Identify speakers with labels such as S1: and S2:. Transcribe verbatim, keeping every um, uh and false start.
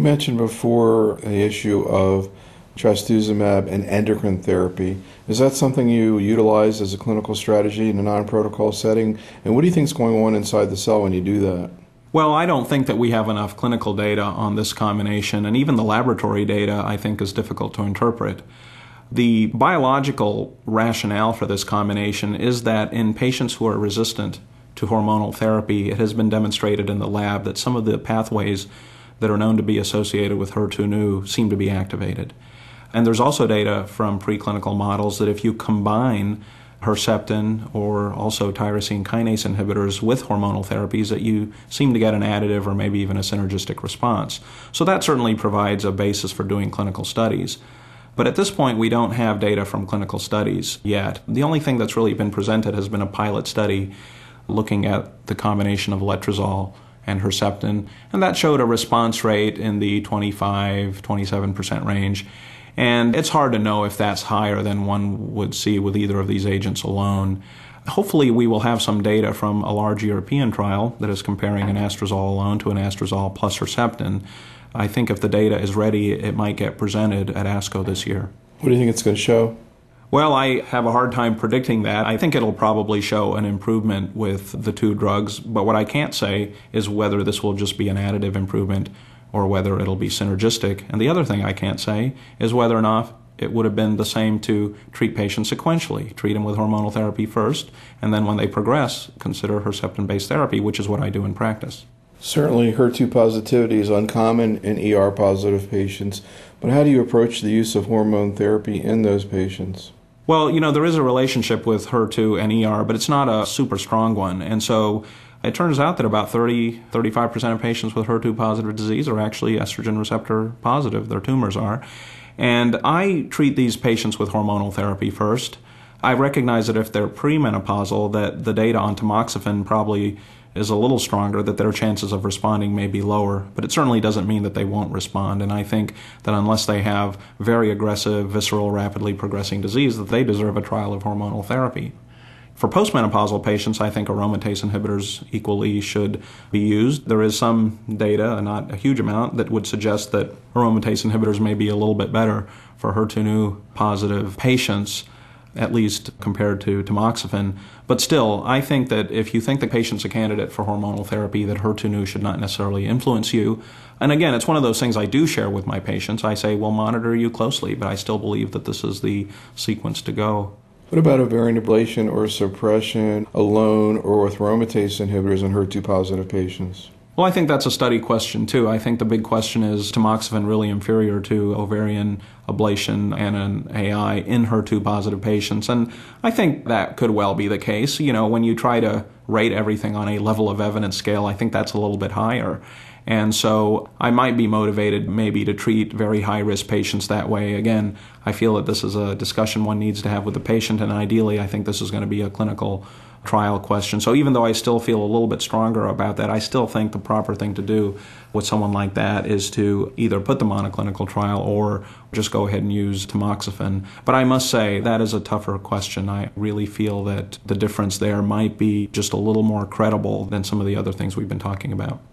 S1: mentioned before the issue of trastuzumab and endocrine therapy. Is that something you utilize as a clinical strategy in a non-protocol setting? And what do you think is going on inside the cell when you do that?
S2: Well, I don't think that we have enough clinical data on this combination, and even the laboratory data I think is difficult to interpret. The biological rationale for this combination is that in patients who are resistant to hormonal therapy, it has been demonstrated in the lab that some of the pathways that are known to be associated with H E R two neu seem to be activated. And there's also data from preclinical models that if you combine Herceptin or also tyrosine kinase inhibitors with hormonal therapies, that you seem to get an additive or maybe even a synergistic response. So that certainly provides a basis for doing clinical studies. But at this point, we don't have data from clinical studies yet. The only thing that's really been presented has been a pilot study looking at the combination of letrozole and Herceptin, and that showed a response rate in the twenty-five, twenty-seven percent range. And it's hard to know if that's higher than one would see with either of these agents alone. Hopefully we will have some data from a large European trial that is comparing an anastrozole alone to an anastrozole plus Herceptin. I think if the data is ready, it might get presented at ASCO this year.
S1: What do you think it's going to show?
S2: Well, I have a hard time predicting that. I think it'll probably show an improvement with the two drugs, but what I can't say is whether this will just be an additive improvement or whether it'll be synergistic. And the other thing I can't say is whether or not it would have been the same to treat patients sequentially, treat them with hormonal therapy first, and then when they progress, consider Herceptin-based therapy, which is what I do in practice.
S1: Certainly, H E R two positivity is uncommon in E R-positive patients, but how do you approach the use of hormone therapy in those patients?
S2: Well, you know, there is a relationship with H E R two and E R, but it's not a super strong one. And so it turns out that about thirty, thirty-five percent of patients with H E R two positive disease are actually estrogen receptor positive, their tumors are. And I treat these patients with hormonal therapy first. I recognize that if they're premenopausal, that the data on tamoxifen probably is a little stronger, that their chances of responding may be lower, but it certainly doesn't mean that they won't respond. And I think that unless they have very aggressive, visceral, rapidly progressing disease, that they deserve a trial of hormonal therapy. For postmenopausal patients, I think aromatase inhibitors equally should be used. There is some data, not a huge amount, that would suggest that aromatase inhibitors may be a little bit better for H E R two neu positive patients, at least compared to tamoxifen. But still, I think that if you think the patient's a candidate for hormonal therapy, that H E R two neu should not necessarily influence you. And again, it's one of those things I do share with my patients. I say, we'll monitor you closely, but I still believe that this is the sequence to go.
S1: What about ovarian ablation or suppression alone or with aromatase inhibitors in H E R two positive patients?
S2: Well, I think that's a study question, too. I think the big question is tamoxifen really inferior to ovarian ablation and an A I in H E R two positive patients? And I think that could well be the case. You know, when you try to rate everything on a level of evidence scale, I think that's a little bit higher. And so I might be motivated maybe to treat very high-risk patients that way. Again, I feel that this is a discussion one needs to have with the patient, and ideally I think this is going to be a clinical trial question. So even though I still feel a little bit stronger about that, I still think the proper thing to do with someone like that is to either put them on a clinical trial or just go ahead and use tamoxifen. But I must say, that is a tougher question. I really feel that the difference there might be just a little more credible than some of the other things we've been talking about.